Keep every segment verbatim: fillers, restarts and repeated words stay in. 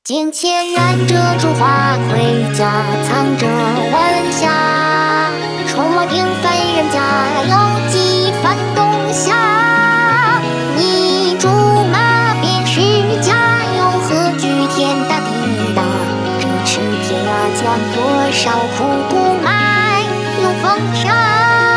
镜前燃着烛花，盔甲藏着晚霞。出没平凡人家，有几番东夏。你竹马便是家，又何惧天大地大？这赤天涯将多少苦毒埋入风沙。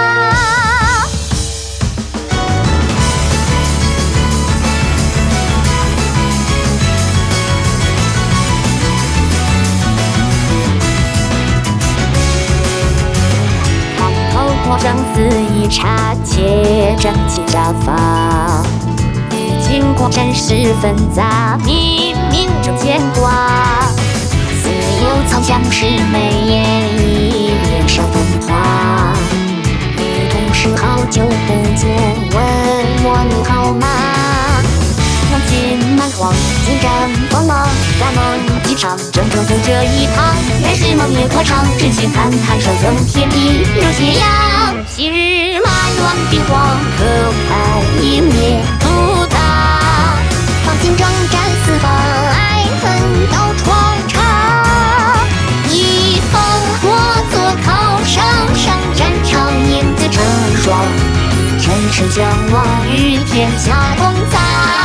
生死一刹，且真情扎发。与经过尘世纷杂，冥冥中牵挂。似有草香是眉眼一脸上风华。与同事好久不见，问我你好吗？望尽蛮荒，尽展锋芒，大梦一场，郑州走这一趟。人世梦也过长，真情坦坦，手赠天地如斜阳。昔日满乱兵荒，可看一面不大。放尽征战四方，爱恨都传唱。一烽火作靠上，上战场英姿成双。尘世将亡，与天下同葬。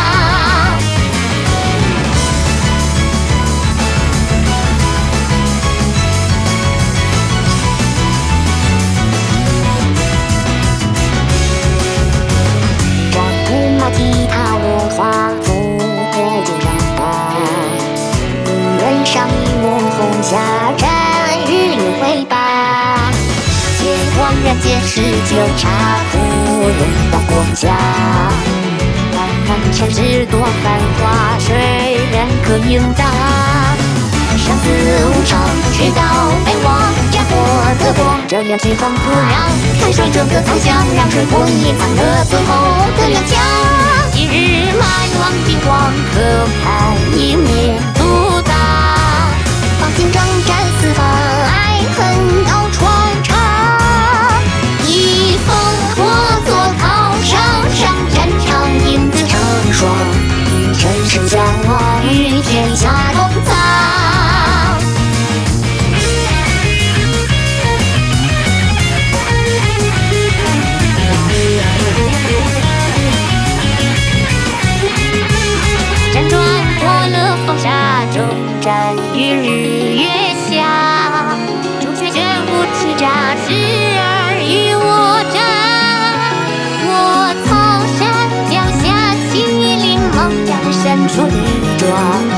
踢踏落花，拂过就长大。女人上一抹红霞，战日月辉拔。且观人间事纠察，苦人到国家。漫漫尘世多繁华，谁人可应答？生死无常，直到被忘，战火得过，这两气风土壤。看水整个苍江，让水过隐藏了最后的良将。昔日满乱兵荒，可看一面不大。放尽征战四方，爱恨都传唱。一烽火作靠上，上战场英姿成双。与尘世将亡，与天下同葬。战于日月下，朱雀玄武叱咤，时而与我战。我草山脚下，西岭猛将身处力壮。